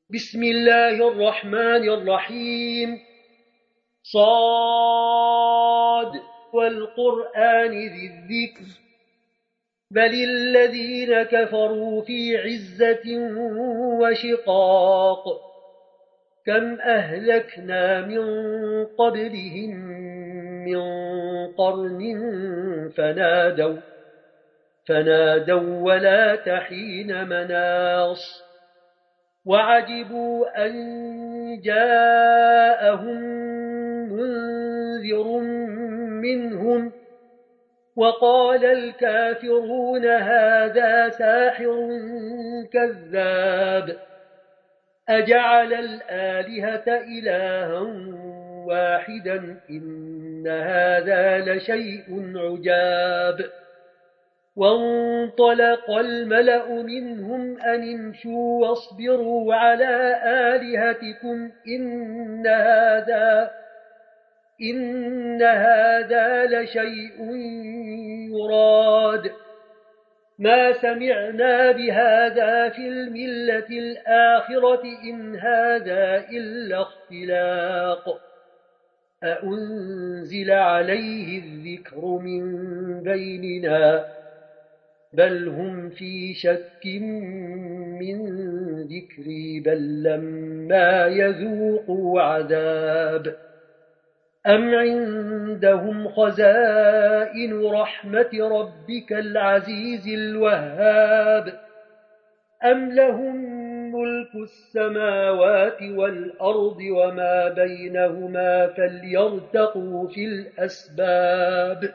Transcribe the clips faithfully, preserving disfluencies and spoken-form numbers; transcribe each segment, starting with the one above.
بسم الله الرحمن الرحيم. صاد والقرآن ذي الذكر بل الذين كفروا في عزة وشقاق كم أهلكنا من قبلهم من قرن فنادوا فنادوا ولا تحين مناص وعجبوا أن جاءهم منذر منهم وقال الكافرون هذا ساحر كذاب أجعل الآلهة إلها واحدا إن هذا لشيء عجاب وانطلق الملأ منهم أن امشوا واصبروا على آلهتكم إن هذا إن هذا لشيء يراد ما سمعنا بهذا في الملة الآخرة إن هذا إلا اختلاق أأنزل عليه الذكر من بيننا بل هم في شك من ذكري بل لما يذوقوا عذاب أم عندهم خزائن رحمة ربك العزيز الوهاب أم لهم ملك السماوات والأرض وما بينهما فليرتقوا في الأسباب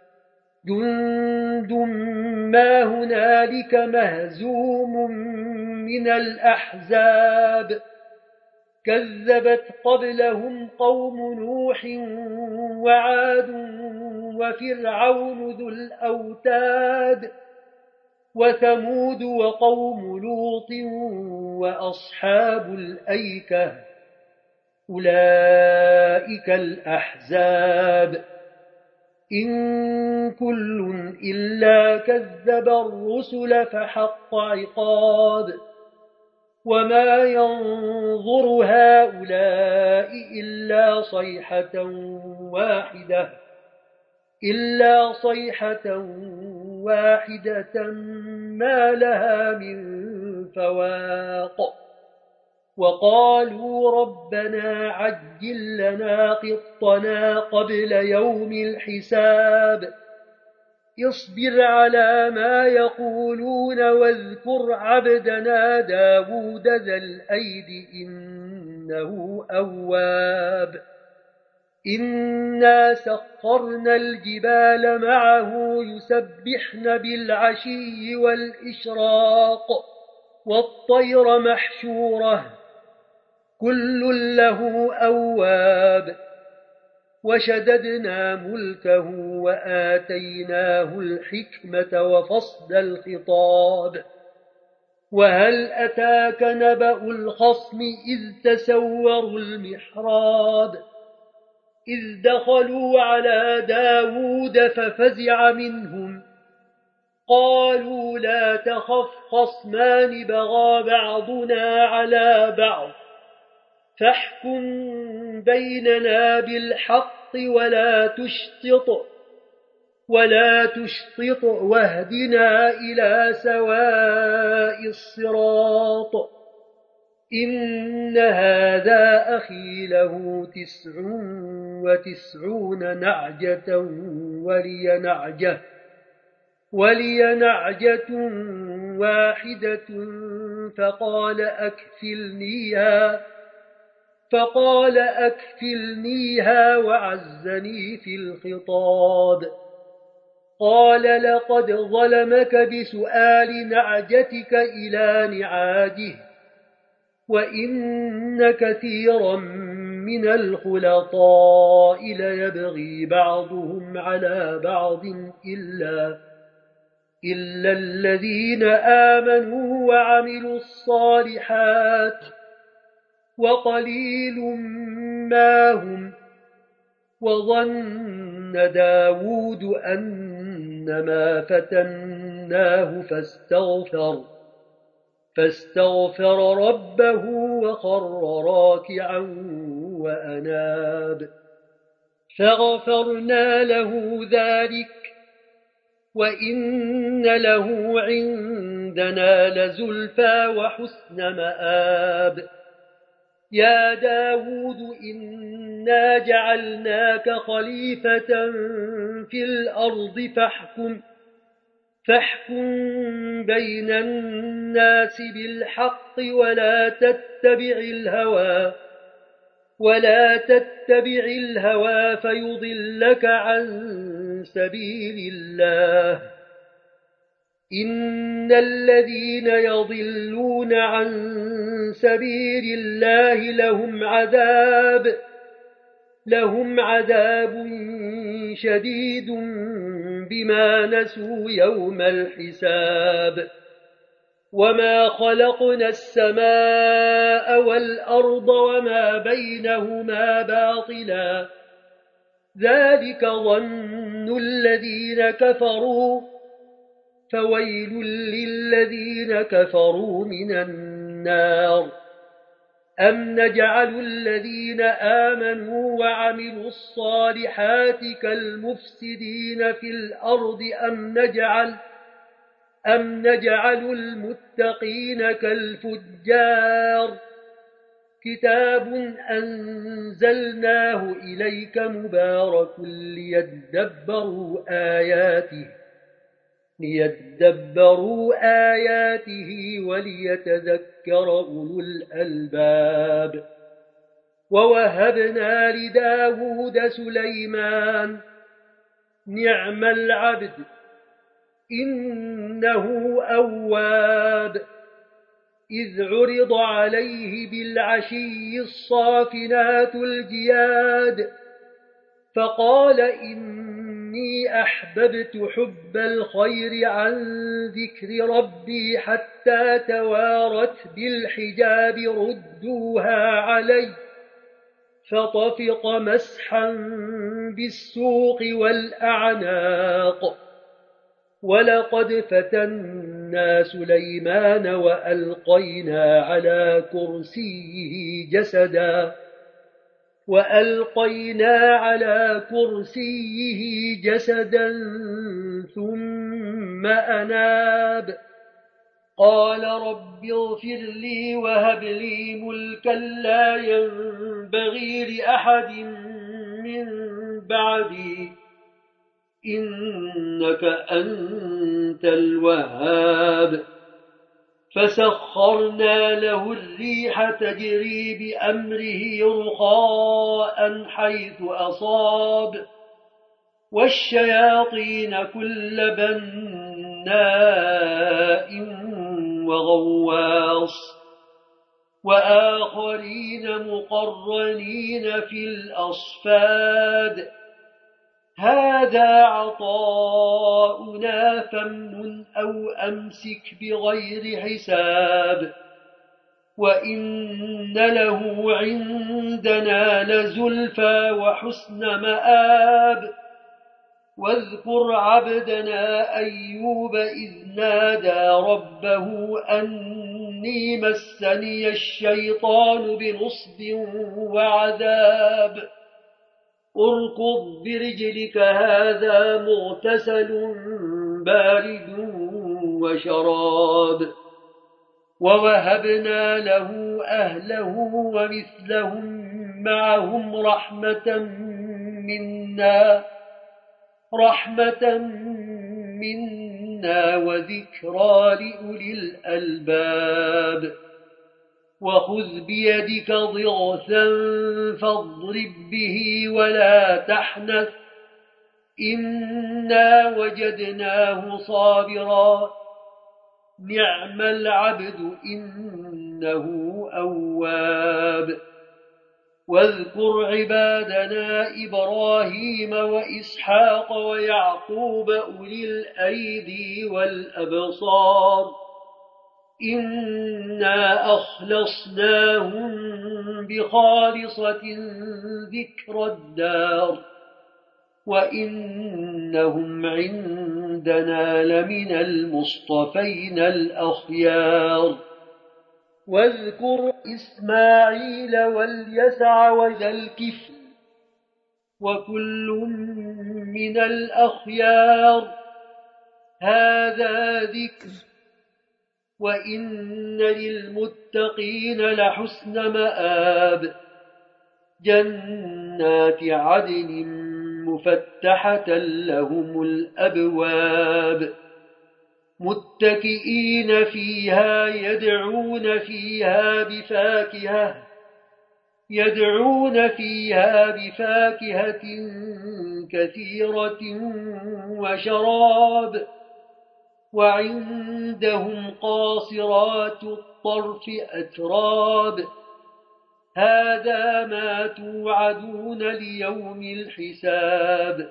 جند ما هنالك مهزوم من الأحزاب كذبت قبلهم قوم نوح وعاد وفرعون ذو الأوتاد وثمود وقوم لوط وأصحاب الأيكة أولئك الأحزاب إن كل إلا كذب الرسل فحق عقاب وما ينظر هؤلاء إلا صيحة واحدة إلا صيحة واحدة ما لها من فواق وقالوا ربنا عجل لنا قطنا قبل يوم الحساب اصبر على ما يقولون واذكر عبدنا داود ذا الأيد إنه أواب إنا سخرنا الجبال معه يسبحن بالعشي والإشراق والطير محشورة كل له أواب وشددنا ملكه وآتيناه الحكمة وفصل الخطاب وهل أتاك نبأ الخصم إذ تسوروا المحراب إذ دخلوا على داود ففزع منهم قالوا لا تخف خصمان بغى بعضنا على بعض فاحكم بيننا بالحق ولا تشطط ولا تشطط واهدنا إلى سواء الصراط إن هذا أخي له تسع وتسعون نعجة ولي نعجة ولي نعجة واحدة فقال أكفلنيها فقال أكفلنيها وعزني في الخطاب قال لقد ظلمك بسؤال نعجتك إلى نعاجه وإن كثيرا من الخلطاء ليبغي بعضهم على بعض إلا, إلا الذين آمنوا وعملوا الصالحات وقليل ما هم وظن داود أنما فتناه فاستغفر فاستغفر ربه وخر راكعا وأناب فغفرنا له ذلك وإن له عندنا لزلفى وحسن مآب يا داود إنا جعلناك خليفة في الأرض فاحكم فاحكم بين الناس بالحق ولا تتبع الهوى ولا تتبع الهوى فيضلك عن سبيل الله إن الذين يضلون عن سبيل الله لهم عذاب لهم عذاب شديد بما نسوا يوم الحساب وما خلقنا السماء والأرض وما بينهما باطلا ذلك ظن الذين كفروا فويل للذين كفروا من النار أم نجعل الذين آمنوا وعملوا الصالحات كالمفسدين في الأرض أم نجعل أم نجعل المتقين كالفجار كتاب أنزلناه إليك مبارك ليدبروا آياته ليدبروا آياته وليتذكر أولو الألباب ووهبنا لداود سليمان نعم العبد إنه أواب إذ عرض عليه بالعشي الصافنات الجياد فقال إني أحببت حب الخير عن ذكر ربي حتى توارت بالحجاب ردوها علي فطفق مسحا بالسوق والأعناق ولقد فتنا سليمان وألقينا على كرسيه جسدا وألقينا على كرسيه جسدا ثم أناب قال رب اغفر لي وهب لي ملكا لا ينبغي لأحد من بعدي إنك أنت الوهاب فسخرنا له الريح تجري بأمره رخاء حيث أصاب والشياطين كل بناء وغواص وآخرين مقرنين في الأصفاد هذا عطاؤنا فامنن أو أمسك بغير حساب وإن له عندنا لزلفى وحسن مآب واذكر عبدنا أيوب إذ نادى ربه أني مسني الشيطان بنصب وعذاب اركض برجلك هذا مغتسل بارد وشراب ووهبنا له أهله ومثلهم معهم رحمة منا رحمة منا وذكرى لأولي الألباب وخذ بيدك ضغثا فاضرب به ولا تحنث إنا وجدناه صابرا نعم العبد إنه أواب واذكر عبادنا إبراهيم وإسحاق ويعقوب أولي الأيدي والأبصار إنا أخلصناهم بخالصة ذكر الدار وإنهم عندنا لمن المصطفين الأخيار واذكر إسماعيل واليسع وذا الكفل وكل من الأخيار هذا ذكر وإن للمتقين لحسن مآب جنات عدن مفتحة لهم الأبواب متكئين فيها يدعون فيها بفاكهة يدعون فيها بفاكهة كثيرة وشراب وعندهم قاصرات الطرف أتراب هذا ما توعدون ليوم الحساب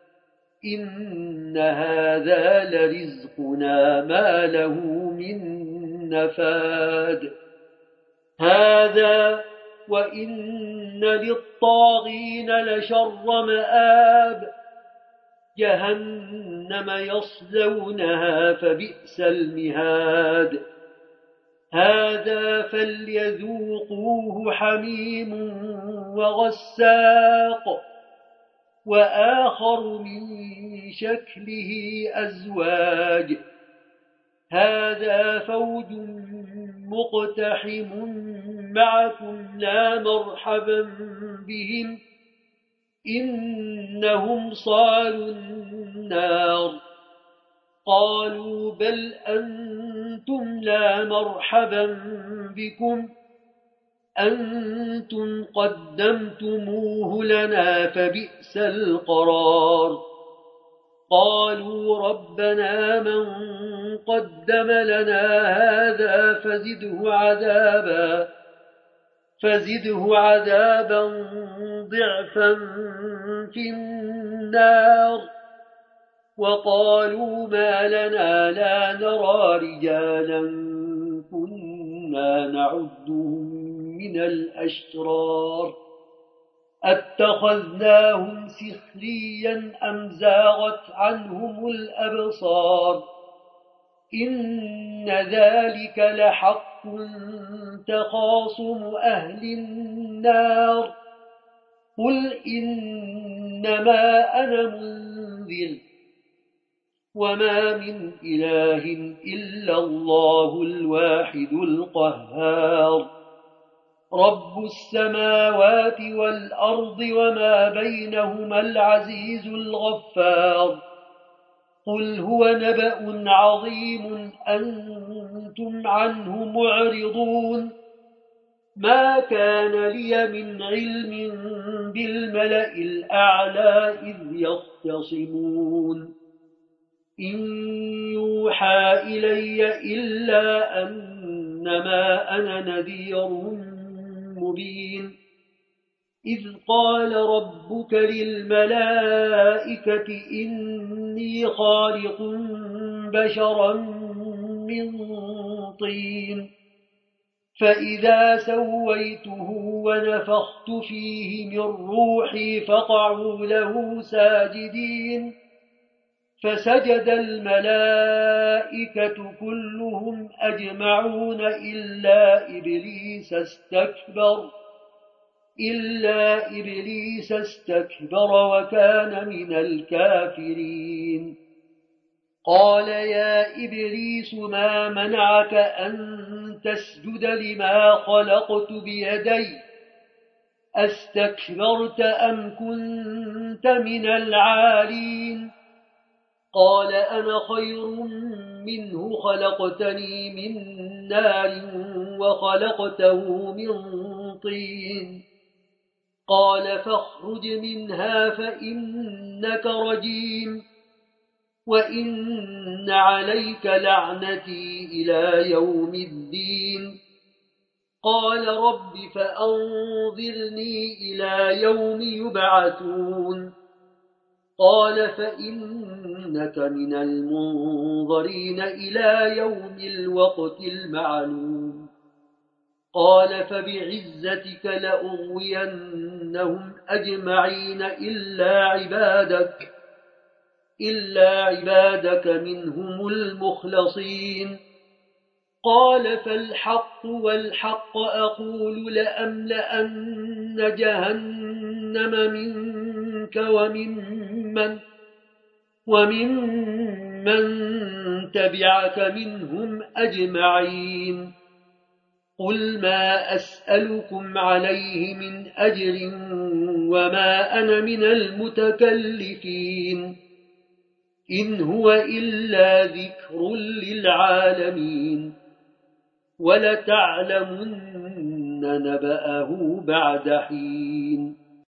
إن هذا لرزقنا ما له من نفاد هذا وإن للطاغين لشر مآب جهنم يصلونها فبئس المهاد هذا فليذوقوه حميم وغساق وآخر من شكله أزواج هذا فوج مقتحم معكم لا مرحبا بهم إنهم صالوا النار قالوا بل أنتم لا مرحبا بكم أنتم قدمتموه لنا فبئس القرار قالوا ربنا من قدم لنا هذا فزده عذابا فزده عذابا ضعفا في النار وقالوا ما لنا لا نرى رجالا كنا نعدهم من الأشرار أتخذناهم سخريا أم زاغت عنهم الأبصار إن ذلك لحق تخاصم أهل النار قل إنما أنا منذر وما من إله إلا الله الواحد القهار رب السماوات والأرض وما بينهما العزيز الغفار قل هو نبأ عظيم أنتم عنه معرضون ما كان لي من علم بالملأ الأعلى إذ يختصمون إن يوحى إلي إلا أنما أنا نذير مبين إذ قال ربك للملائكة إني خالق بشرا من طين فإذا سويته ونفخت فيه من روحي فقعوا له ساجدين فسجد الملائكة كلهم أجمعون إلا إبليس استكبر إلا إبليس استكبر وكان من الكافرين قال يا إبليس ما منعك أن تسجد لما خلقت بيدي أستكبرت أم كنت من العالين قال أنا خير منه خلقتني من نار وخلقته من طين قال فاخرج منها فإنك رجيم وإن عليك لعنتي إلى يوم الدين قال رب فأنظرني إلى يوم يبعثون قال فإنك من المنظرين إلى يوم الوقت المعلوم قال فبعزتك لأغوينهم أجمعين إلا عبادك إلا عبادك منهم المخلصين قال فالحق والحق أقول لأملأن جهنم منك وممن ومن من تبعك منهم أجمعين قل ما أسألكم عليه من أجر وما أنا من المتكلفين إن هو إلا ذكر للعالمين ولتعلمن نبأه بعد حين